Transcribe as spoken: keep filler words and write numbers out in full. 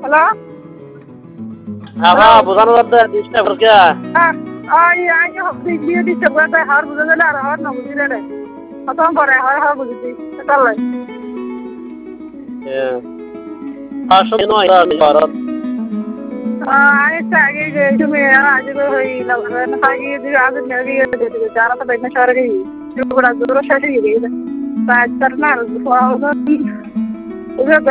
hello আবা বোঝানো যাচ্ছে ডিস্টার্ব করকে আই আই হবি দিয়ে দিতে বলতে হার বুঝে গেলে আর হার না বুঝিলে রে কত পরে হার হার বুঝিছি চল আসলে নয় ভারত আই আগে যে তুমি আজ হই লাগবে আগে যে আজ মেরি যারা তো বেনে শহরে গই जो बड़ा जोर से ही गई है आज करना